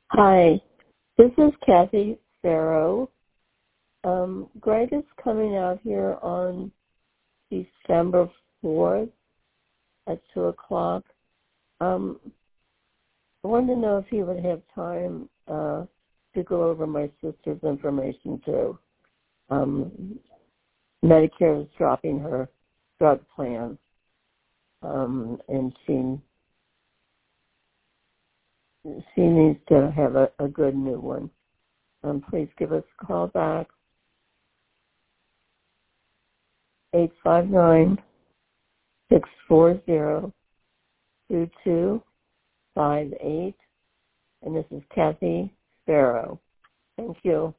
Hi, this is Kathy Farrow. Greg is coming out here on December 4th at 2 o'clock. I wanted to know if he would have time to go over my sister's information too. Medicare is dropping her drug plan, and she needs to have a good new one. Please give us a call back, 859-640-2258. And this is Kathy Farrow. Thank you.